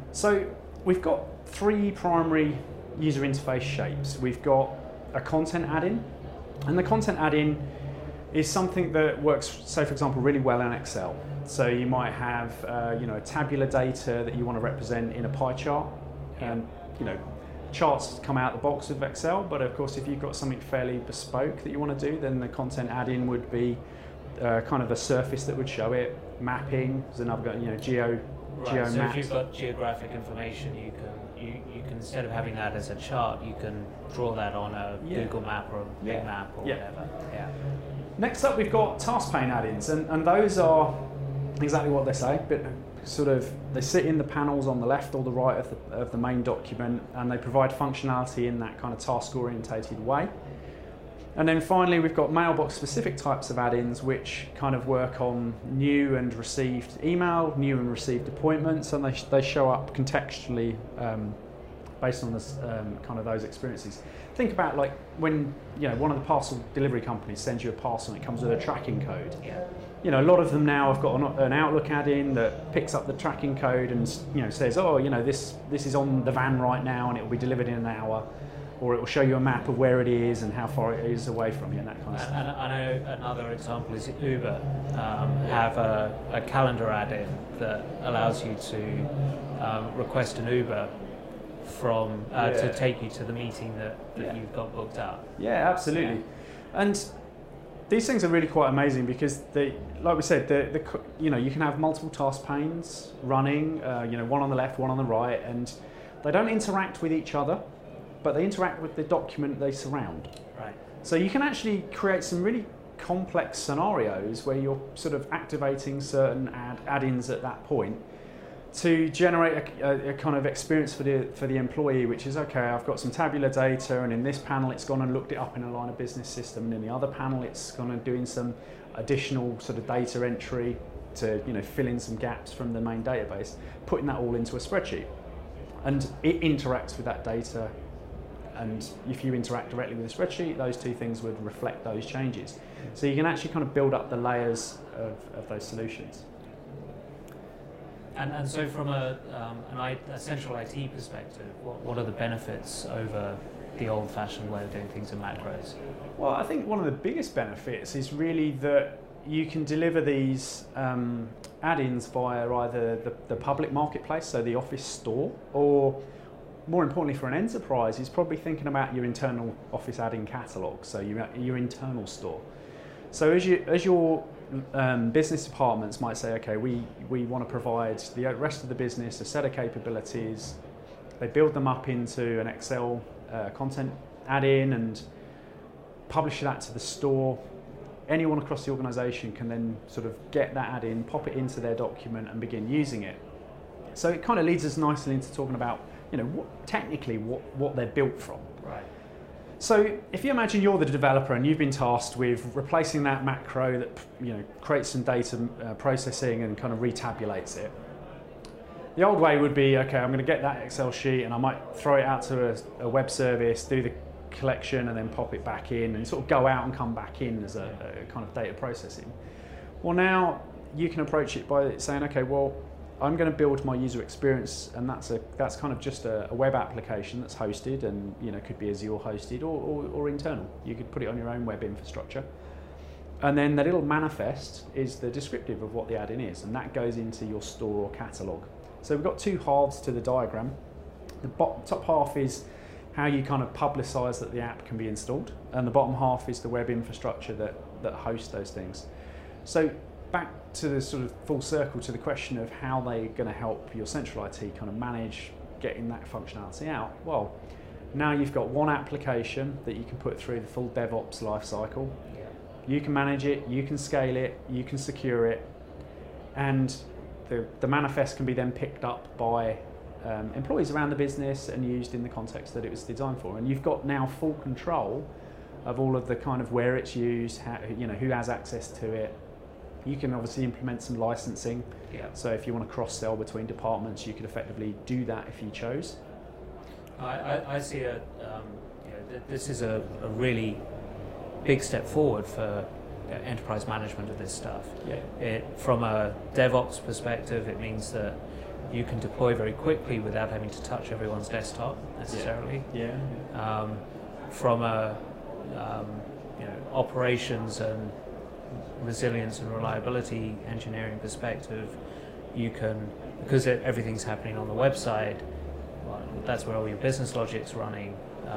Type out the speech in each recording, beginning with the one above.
So we've got three primary user interface shapes. We've got a content add-in, and the content add-in is something that works, say for example, really well in Excel. So you might have a tabular data that you want to represent in a pie chart, and charts come out the box of Excel, but of course if you've got something fairly bespoke that you want to do, then the content add-in would be kind of a surface that would show it. Mapping is another, geo So maps. if you've got geographic information, you can instead of having that as a chart, you can draw that on a Google map or a big map or whatever. Yeah. Next up, we've got task pane add-ins, and those are exactly what they say. But they sit in the panels on the left or the right of the main document, and they provide functionality in that kind of task-orientated way. And then finally, we've got mailbox-specific types of add-ins, which kind of work on new and received email, new and received appointments, and they show up contextually based on this kind of those experiences. Think about like when one of the parcel delivery companies sends you a parcel and it comes with a tracking code. Yeah. A lot of them now have got an Outlook add-in that picks up the tracking code and says, this is on the van right now and it will be delivered in an hour. Or it will show you a map of where it is and how far it is away from you and that kind of stuff. And I know another example is Uber have a calendar add-in that allows you to request an Uber to take you to the meeting that you've got booked out. Yeah, absolutely. And these things are really quite amazing because like we said, you can have multiple task panes running, one on the left, one on the right, and they don't interact with each other, but they interact with the document they surround. Right. So you can actually create some really complex scenarios where you're sort of activating certain add-ins at that point to generate a kind of experience for the employee, which is, okay, I've got some tabular data, and in this panel it's gone and looked it up in a line of business system, and in the other panel it's gone and doing some additional sort of data entry to fill in some gaps from the main database, putting that all into a spreadsheet. And it interacts with that data, and if you interact directly with the spreadsheet, those two things would reflect those changes. So you can actually kind of build up the layers of those solutions. And so from a central IT perspective, what are the benefits over the old-fashioned way of doing things in macros? Well, I think one of the biggest benefits is really that you can deliver these add-ins via either the public marketplace, so the Office store, or more importantly for an enterprise, is probably thinking about your internal Office add-in catalogue, so your internal store. So as your business departments might say, okay, we want to provide the rest of the business a set of capabilities. They build them up into an Excel content add-in and publish that to the store. Anyone across the organisation can then sort of get that add-in, pop it into their document and begin using it. So it kind of leads us nicely into talking about what they're built from. Right. So if you imagine you're the developer and you've been tasked with replacing that macro that creates some data processing and kind of retabulates it. The old way would be, okay, I'm going to get that Excel sheet and I might throw it out to a web service, do the collection and then pop it back in and sort of go out and come back in as a kind of data processing. Well, now you can approach it by saying, okay, well, I'm going to build my user experience, and that's kind of just a web application that's hosted, and could be Azure hosted or internal. You could put it on your own web infrastructure, and then the little manifest is the descriptive of what the add-in is, and that goes into your store or catalog. So we've got two halves to the diagram. The top half is how you kind of publicize that the app can be installed, and the bottom half is the web infrastructure that hosts those things. So back to the sort of full circle to the question of how they're going to help your central IT kind of manage getting that functionality out. Well, now you've got one application that you can put through the full DevOps lifecycle. Yeah. You can manage it, you can scale it, you can secure it, and the manifest can be then picked up by employees around the business and used in the context that it was designed for. And you've got now full control of all of the kind of where it's used, who has access to it. You can obviously implement some licensing. Yeah. So if you want to cross-sell between departments, you could effectively do that if you chose. I see this is a really big step forward for enterprise management of this stuff. Yeah. From a DevOps perspective, it means that you can deploy very quickly without having to touch everyone's desktop necessarily. From a operations and resilience and reliability engineering perspective, you can, because everything's happening on the website, well, that's where all your business logic's running.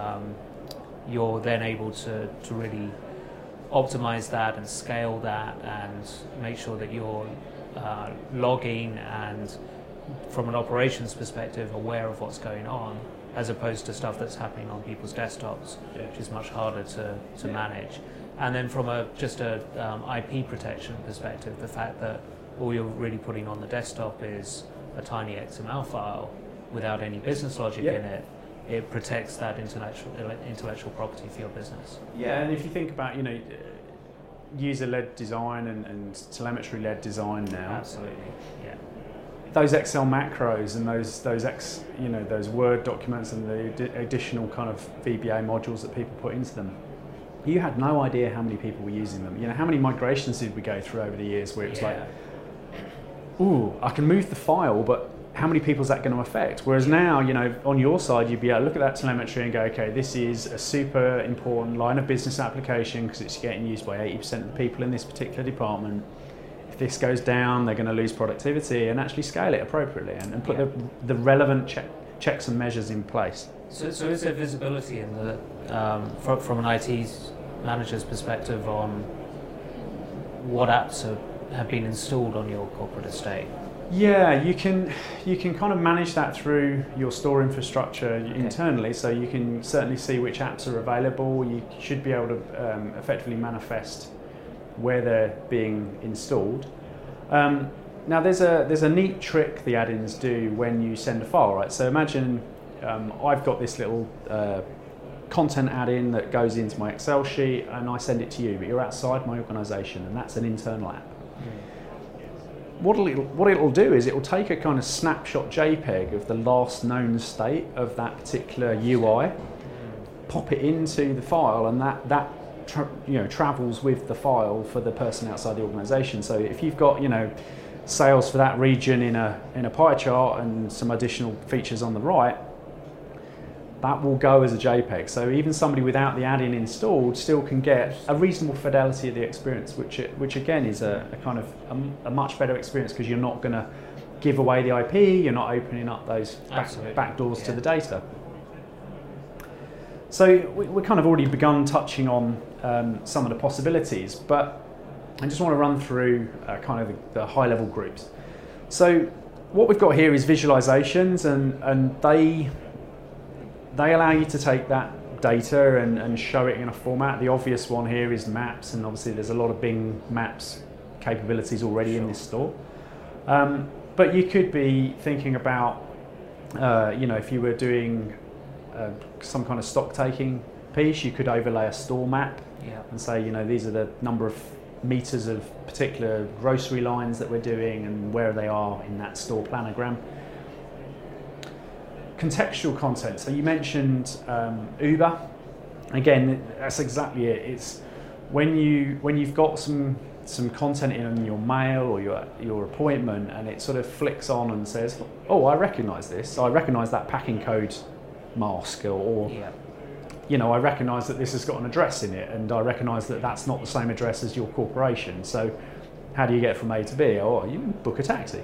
You're then able to really optimize that and scale that and make sure that you're logging and, from an operations perspective, aware of what's going on, as opposed to stuff that's happening on people's desktops, which is much harder to manage. And then from just a IP protection perspective, the fact that all you're really putting on the desktop is a tiny XML file without any business logic in it, it protects that intellectual property for your business. Yeah, and if you think about, user-led design and telemetry-led design now. Absolutely, yeah. Those Excel macros and those Word documents and the additional kind of VBA modules that people put into them, you had no idea how many people were using them. How many migrations did we go through over the years where it was like, ooh, I can move the file, but how many people is that going to affect? Whereas now, on your side, you'd be able to look at that telemetry and go, okay, this is a super important line of business application because it's getting used by 80% of the people in this particular department. If this goes down, they're going to lose productivity, and actually scale it appropriately and put the relevant checks and measures in place. So is there visibility in the from an IT manager's perspective on what apps have been installed on your corporate estate? Yeah, you can kind of manage that through your store infrastructure internally, so you can certainly see which apps are available. You should be able to effectively manifest where they're being installed. Now there's a neat trick the add-ins do when you send a file, right? So imagine I've got this little content add-in that goes into my Excel sheet and I send it to you, but you're outside my organisation and that's an internal app. What it'll do is it'll take a kind of snapshot JPEG of the last known state of that particular UI, pop it into the file, and that travels with the file for the person outside the organisation. So if you've got sales for that region in a pie chart and some additional features on the right, that will go as a JPEG. So even somebody without the add-in installed still can get a reasonable fidelity of the experience, which again is a kind of a much better experience because you're not going to give away the IP, you're not opening up those back doors to the data. So we're kind of already begun touching on some of the possibilities, but I just want to run through kind of the high-level groups. So what we've got here is visualizations, and they allow you to take that data and show it in a format. The obvious one here is maps, and obviously there's a lot of Bing Maps capabilities already in this store. But you could be thinking about, if you were doing some kind of stock taking piece, you could overlay a store map and say, these are the number of meters of particular grocery lines that we're doing and where they are in that store planogram. Contextual content. So you mentioned Uber. Again, that's exactly it. It's when you've got some content in your mail or your appointment, and it sort of flicks on and says, "Oh, I recognise this. I recognise that packing code mask," or I recognise that this has got an address in it, and I recognise that that's not the same address as your corporation. So, how do you get from A to B? Oh, you can book a taxi.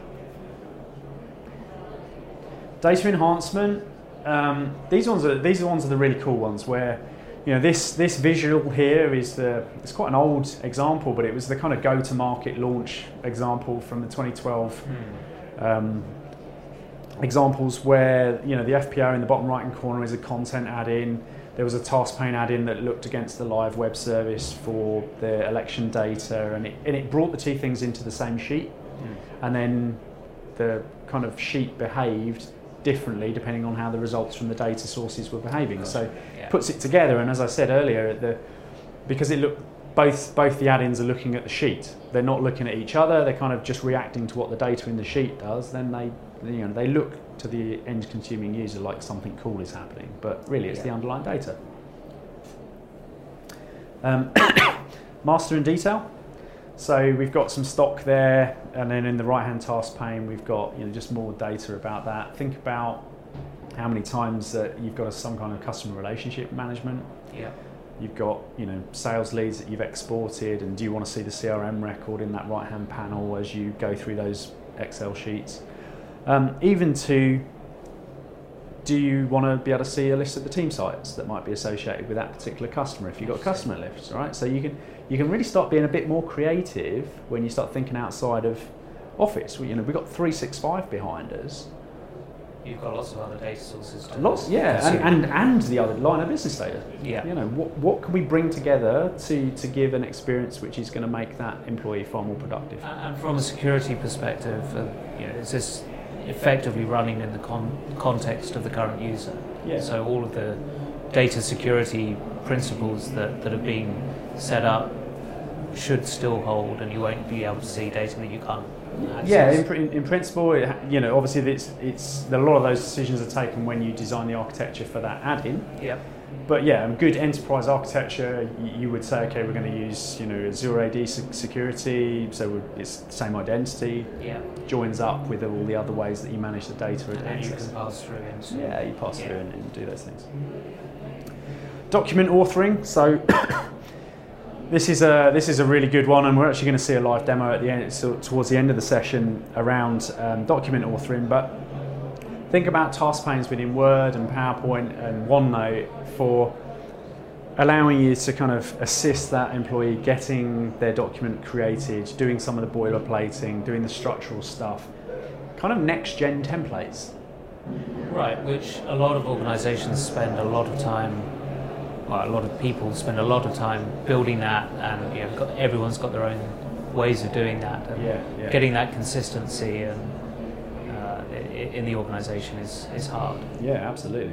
Data enhancement. These ones are the really cool ones where, this visual here is it's quite an old example, but it was the kind of go-to-market launch example from the 2012 examples where the FPO in the bottom right-hand corner is a content add-in. There was a task pane add-in that looked against the live web service for the election data, and it brought the two things into the same sheet, and then the kind of sheet behaved differently depending on how the results from the data sources were behaving. So puts it together, and as I said earlier, because both the add-ins are looking at the sheet, they're not looking at each other, they're kind of just reacting to what the data in the sheet does, then they look to the end consuming user like something cool is happening, but really it's the underlying data. Master in detail. So we've got some stock there, and then in the right-hand task pane, we've got just more data about that. Think about how many times that you've got some kind of customer relationship management. Yeah. You've got sales leads that you've exported, and do you want to see the CRM record in that right-hand panel as you go through those Excel sheets? Even to, do you want to be able to see a list of the team sites that might be associated with that particular customer if you've got customer lists, right? So you can really start being a bit more creative when you start thinking outside of Office. We've got 365 behind us. You've got lots of other data sources. Lots, yeah, and the other line of business data. Yeah. What can we bring together to give an experience which is going to make that employee far more productive? And from a security perspective, is this effectively running in the context of the current user? Yeah. So all of the data security principles that have been set up should still hold, and you won't be able to see data that you can't access. Yeah, in principle, obviously it's a lot of those decisions are taken when you design the architecture for that add-in. Yep. But yeah, good enterprise architecture, you would say, okay, we're going to use zero AD security, so it's the same identity. Yeah. Joins up with all the other ways that you manage the data and then access. you can pass through into. Yeah, you pass through and do those things. Document authoring. So this is a really good one, and we're actually going to see a live demo at the end, so towards the end of the session around document authoring. But think about task panes within Word and PowerPoint and OneNote for allowing you to kind of assist that employee getting their document created, doing some of the boilerplating, doing the structural stuff, kind of next-gen templates. Right, which a lot of organisations spend a lot of time, well, a lot of people spend a lot of time building that, and everyone's got their own ways of doing that. And getting that consistency and in the organisation is hard. Yeah, absolutely.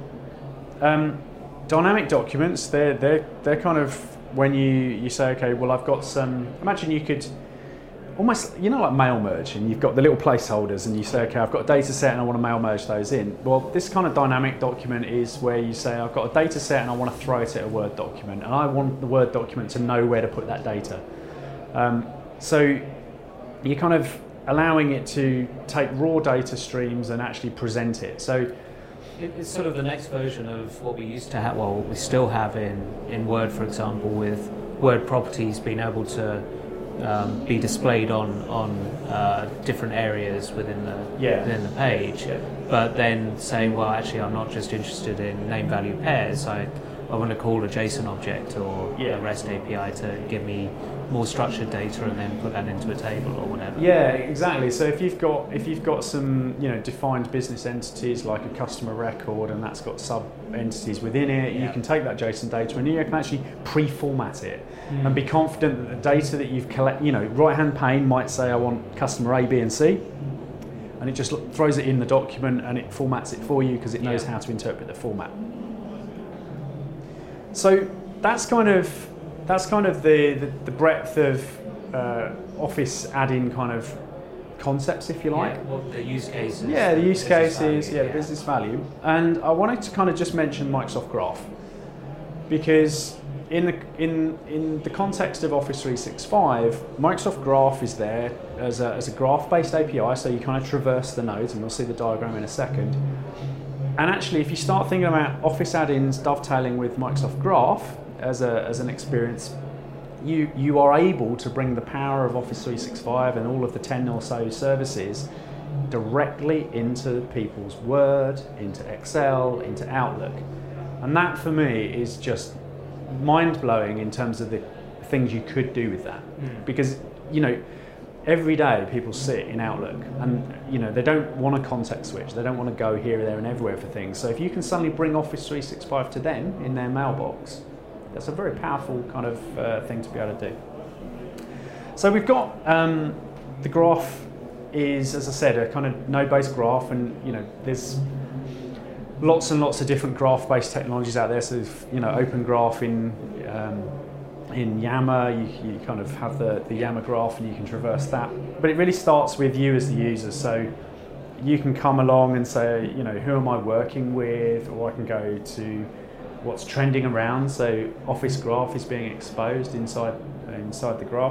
Dynamic documents, they're kind of when you say, okay, well, I've got some. Imagine you could almost, like mail merge, and you've got the little placeholders, and you say, okay, I've got a data set and I want to mail merge those in. Well, this kind of dynamic document is where you say, I've got a data set and I want to throw it at a Word document, and I want the Word document to know where to put that data. So you're kind of allowing it to take raw data streams and actually present it. So it's sort of the next version of what we used to have, well, what we still have in Word, for example, with Word properties being able to be displayed on different areas within the page, but then saying, well, actually, I'm not just interested in name value pairs. I want to call a JSON object or a REST API to give me more structured data and then put that into a table or whatever. Yeah, exactly. So if you've got some defined business entities like a customer record, and that's got sub entities within it, you can take that JSON data and you can actually pre-format it and be confident that the data that you've collected, right hand pane might say I want customer A, B and C, and it just throws it in the document and it formats it for you because it knows how to interpret the format. So that's kind of the breadth of Office add-in kind of concepts, if you like. Well, the use cases. Yeah, the use cases, the business value. And I wanted to kind of just mention Microsoft Graph, because in the context of Office 365, Microsoft Graph is there as a graph-based API, so you kind of traverse the nodes, and we'll see the diagram in a second. And actually, if you start thinking about Office add-ins dovetailing with Microsoft Graph as an experience, you are able to bring the power of Office 365 and all of the 10 or so services directly into people's Word, into Excel, into Outlook. And that, for me, is just mind-blowing in terms of the things you could do with that. Because, every day people sit in Outlook and they don't want a context switch, they don't want to go here, there and everywhere for things. So if you can suddenly bring Office 365 to them in their mailbox, that's a very powerful kind of thing to be able to do. So we've got the graph is, as I said, a kind of node-based graph, and there's lots and lots of different graph-based technologies out there. So Open Graph in Yammer, you kind of have the Yammer graph and you can traverse that. But it really starts with you as the user. So you can come along and say, who am I working with? Or I can go to what's trending around. So Office Graph is being exposed inside the graph.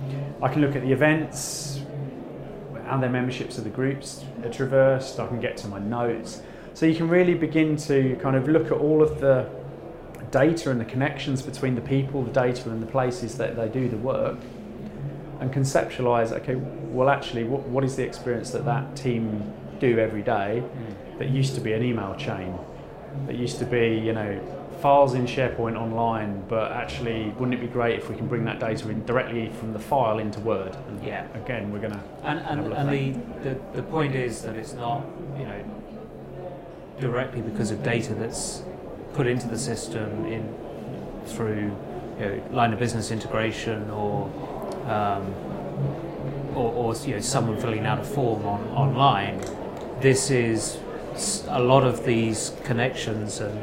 I can look at the events, how their memberships of the groups are traversed. I can get to my notes. So you can really begin to kind of look at all of the data and the connections between the people, the data and the places that they do the work, and conceptualize, okay, well actually what is the experience that team do every day that used to be an email chain, that used to be, files in SharePoint online, but actually wouldn't it be great if we can bring that data in directly from the file into Word? And again, we're going to the point is that it's not directly because of data that's put into the system through line of business integration or someone filling out a form online. This is a lot of these connections and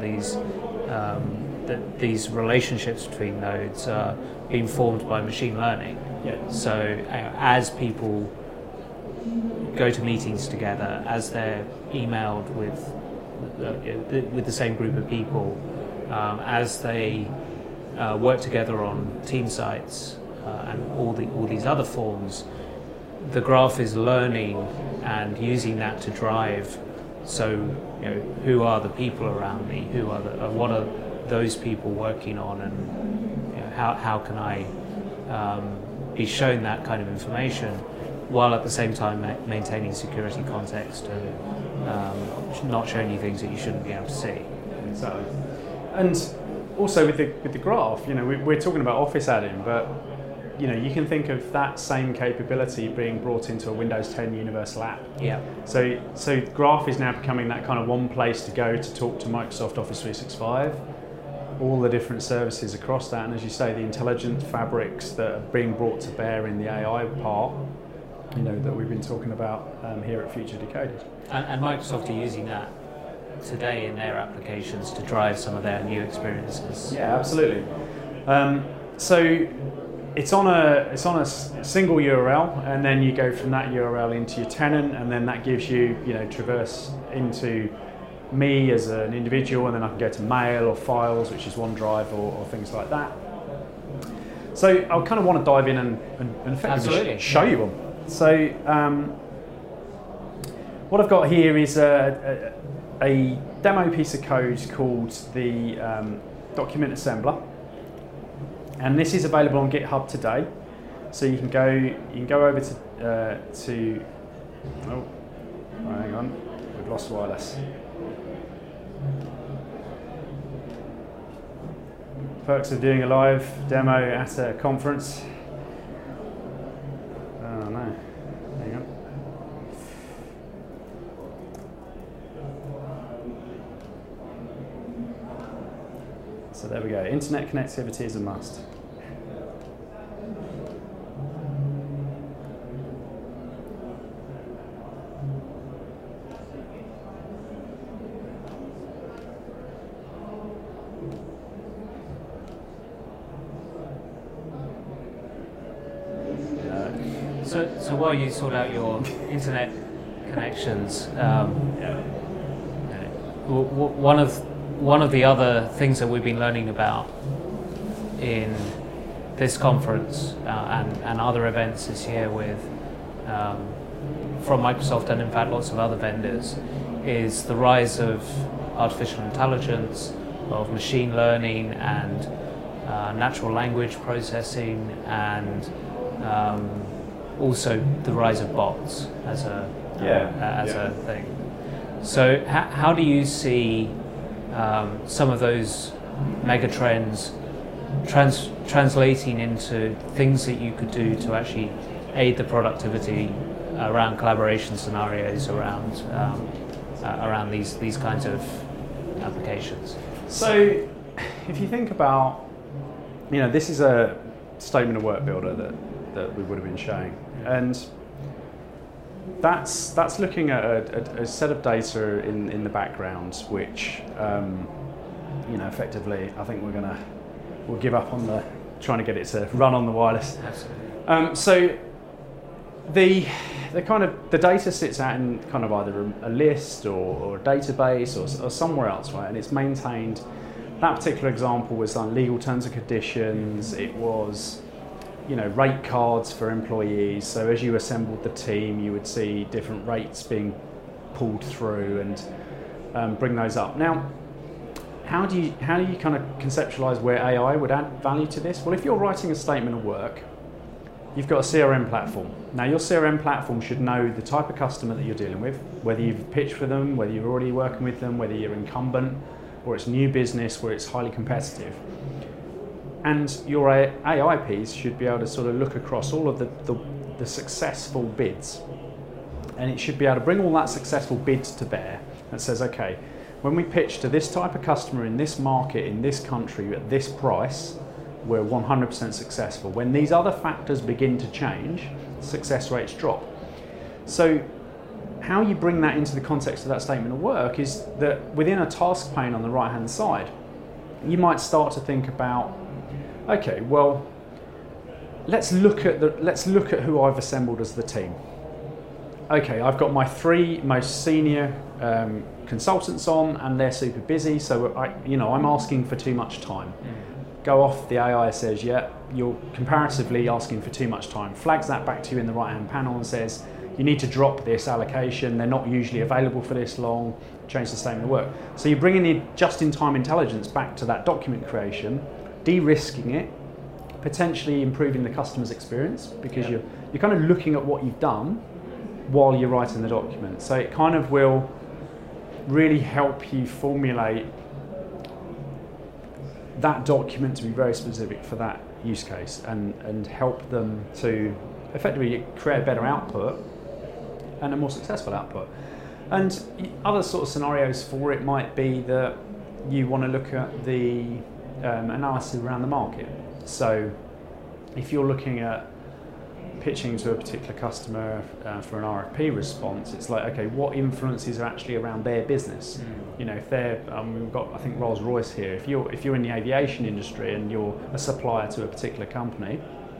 these relationships between nodes are being formed by machine learning. Yeah. So as people go to meetings together, as they're emailed with the same group of people, as they work together on team sites and all these other forms, the graph is learning and using that to drive. So, who are the people around me? What are those people working on, and how can I be shown that kind of information, while at the same time maintaining security context and not showing you things that you shouldn't be able to see. Exactly. And also with the graph, we're talking about Office add-in, but you can think of that same capability being brought into a Windows 10 universal app. Yeah. So Graph is now becoming that kind of one place to go to talk to Microsoft Office 365, all the different services across that, and as you say, the intelligent fabrics that are being brought to bear in the AI part, that we've been talking about here at Future Decoded. And Microsoft are using that today in their applications to drive some of their new experiences. Yeah, absolutely. So it's on a single URL, and then you go from that URL into your tenant, and then that gives you traverse into me as an individual, and then I can go to mail or files, which is OneDrive or things like that. So I kind of want to dive in and effectively show you them. So what I've got here is a demo piece of code called the document assembler. And this is available on GitHub today, so you can go over to oh, hang on, we've lost wireless. Perks of doing a live demo at a conference. Oh no, hang on. So there we go. Internet connectivity is a must. So while you sort out your internet connections, one of the other things that we've been learning about in this conference and other events this year from Microsoft and in fact lots of other vendors is the rise of artificial intelligence, of machine learning and natural language processing, and also the rise of bots as a thing. So how do you see some of those mega trends translating into things that you could do to actually aid the productivity around collaboration scenarios, around these kinds of applications? So if you think about, this is a statement of work builder that we would have been showing, and that's looking at a set of data in the background, which effectively I think we'll give up on trying to get it to run on the wireless. Absolutely. So the data sits out in kind of either a list or a database or somewhere else, right? And it's maintained. That particular example was on legal terms and conditions. It was rate cards for employees. So as you assembled the team, you would see different rates being pulled through and bring those up. Now, how do you kind of conceptualize where AI would add value to this? Well, if you're writing a statement of work, you've got a CRM platform. Now, your CRM platform should know the type of customer that you're dealing with, whether you've pitched for them, whether you're already working with them, whether you're incumbent, or it's new business where it's highly competitive. And your AI piece should be able to sort of look across all of the successful bids. And it should be able to bring all that successful bids to bear that says, okay, when we pitch to this type of customer in this market, in this country, at this price, we're 100% successful. When these other factors begin to change, success rates drop. So how you bring that into the context of that statement of work is that within a task pane on the right-hand side, you might start to think about, okay, well, let's look at who I've assembled as the team. Okay, I've got my 3 most senior consultants on, and they're super busy, so I'm asking for too much time. Go off, the AI says, yeah, you're comparatively asking for too much time. Flags that back to you in the right-hand panel and says, you need to drop this allocation, they're not usually available for this long, change the statement of work. So you're bringing the just-in-time intelligence back to that document creation, de-risking it, potentially improving the customer's experience, because you're kind of looking at what you've done while you're writing the document. So it kind of will really help you formulate that document to be very specific for that use case and help them to effectively create a better output and a more successful output. And other sort of scenarios for it might be that you want to look at the analysis around the market. So if you're looking at pitching to a particular customer for an RFP response, it's like, okay, what influences are actually around their business? If they're, we've got, I think, Rolls-Royce here. If you're in the aviation industry and you're a supplier to a particular company,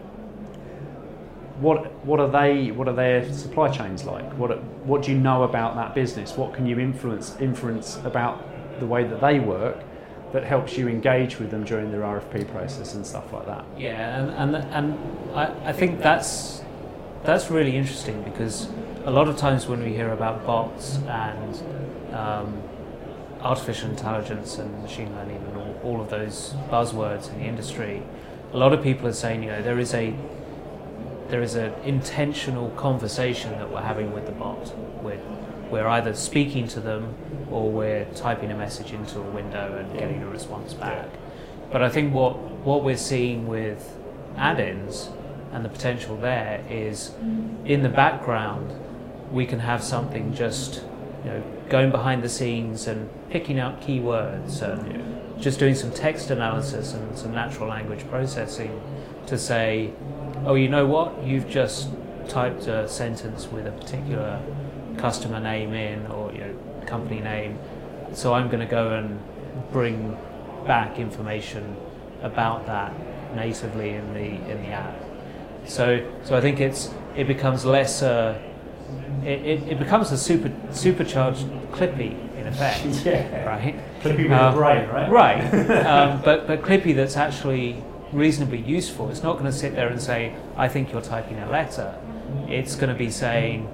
what are their supply chains like? What do you know about that business? What can you influence about the way that they work that helps you engage with them during their RFP process and stuff like that? Yeah, and I think that's really interesting, because a lot of times when we hear about bots and artificial intelligence and machine learning and all of those buzzwords in the industry, a lot of people are saying, there is an intentional conversation that we're having with the bot. We're either speaking to them or we're typing a message into a window and getting a response back. But I think what we're seeing with add-ins and the potential there is, in the background, we can have something just going behind the scenes and picking out keywords and just doing some text analysis and some natural language processing to say, oh, you know what, you've just typed a sentence with a particular customer name in, or company name, so I'm going to go and bring back information about that natively in the app. So I think it becomes less it becomes a supercharged Clippy in effect. Right. Clippy with a brain, right? Right. But Clippy that's actually reasonably useful. It's not going to sit there and say, I think you're typing a letter. It's going to be saying,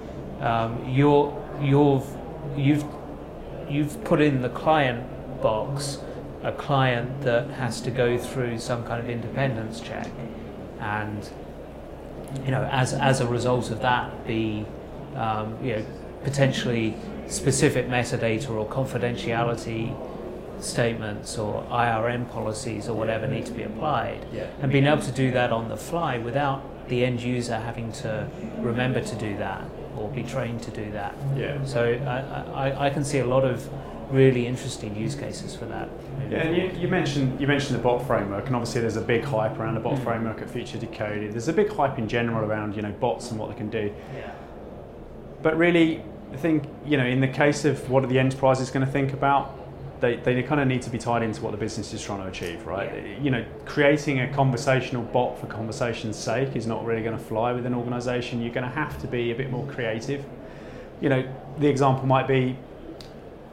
you've put in the client box a client that has to go through some kind of independence check, and as a result of that, be potentially specific metadata or confidentiality statements or IRM policies or whatever need to be applied, and being able to do that on the fly without the end user having to remember to do that or be trained to do that. So I can see a lot of really interesting use cases for that. Yeah, and you mentioned the bot framework, and obviously there's a big hype around the bot framework at Future Decoded. There's a big hype in general around bots and what they can do. But really, I think in the case of what are the enterprises going to think about, they kind of need to be tied into what the business is trying to achieve, right? Creating a conversational bot for conversation's sake is not really going to fly with an organisation. You're going to have to be a bit more creative. The example might be,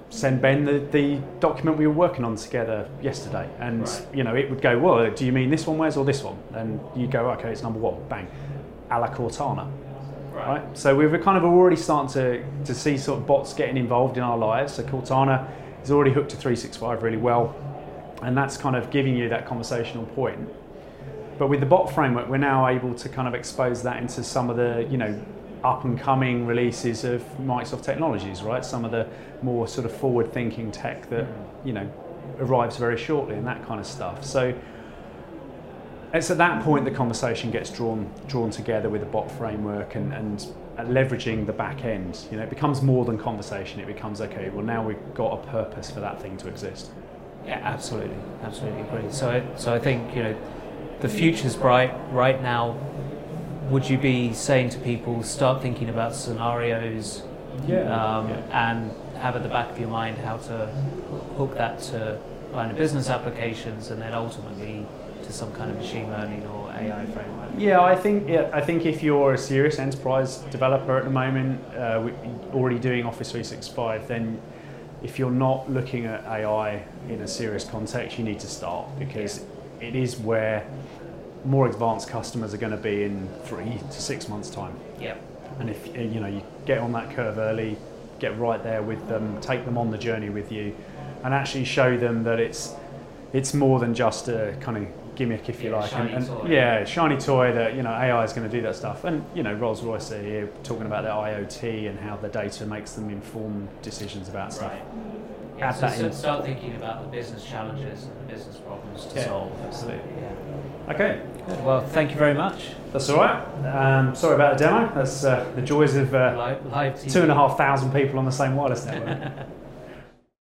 send Ben the document we were working on together yesterday, and it would go, well, do you mean this one, Wes, or this one? And you go, okay, it's number 1, bang, a la Cortana. Right. So we've kind of already starting to see sort of bots getting involved in our lives. So Cortana is already hooked to 365 really well, and that's kind of giving you that conversational point. But with the bot framework, we're now able to kind of expose that into some of the, up and coming releases of Microsoft technologies, right? Some of the more sort of forward thinking tech that, arrives very shortly and that kind of stuff. So it's at that point the conversation gets drawn together with the bot framework and leveraging the back end. It becomes more than conversation. It becomes, okay, well, now we've got a purpose for that thing to exist. Yeah, absolutely agree. So I think, the future's bright right now. Would you be saying to people, start thinking about scenarios and have at the back of your mind how to hook that to line of business applications and then ultimately to some kind of machine learning or AI framework? Yeah, I think if you're a serious enterprise developer at the moment, already doing Office 365, then if you're not looking at AI in a serious context, you need to start, because it is where more advanced customers are going to be in 3 to 6 months' time. Yeah. And if you get on that curve early, get right there with them, take them on the journey with you, and actually show them that it's more than just a kind of gimmick, if you like. Shiny toy. Shiny toy that AI is going to do that stuff. And Rolls-Royce are here talking about their IoT and how the data makes them inform decisions about stuff. Yeah, so start thinking about the business challenges and the business problems to solve. Absolutely. Yeah. Okay. Good. Well, thank you very much. That's all right. Sorry about the demo. That's the joys of Live TV. 2,500 people on the same wireless network.